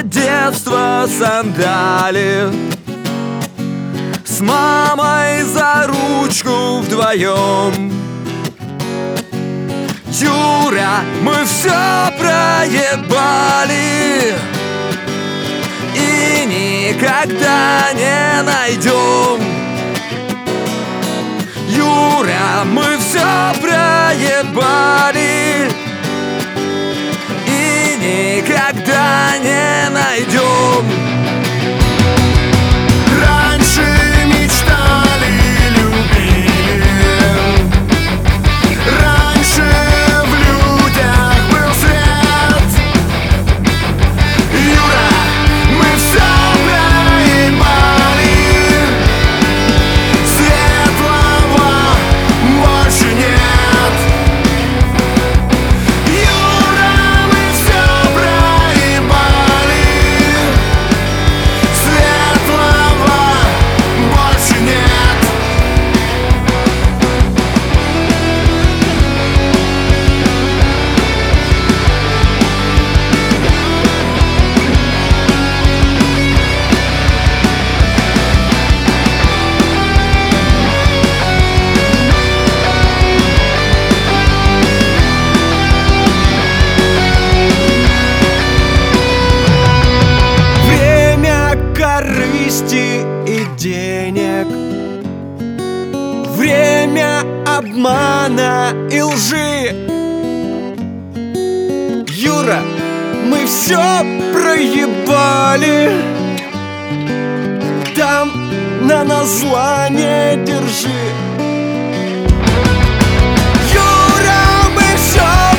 все детство сандали, с мамой за ручку вдвоем. Юра, мы все проебали и никогда не найдем. Юра, мы все проебали и никогда не найдем. Раньше мечтали, любили, раньше в людях был свет. Юра, мы все проебали, светлого больше нет. Юра, мы все проебали, светлого больше нет. Время корысти и денег, время обмана и лжи. Юра, мы все проебали, там на назло не держи. Юра, мы все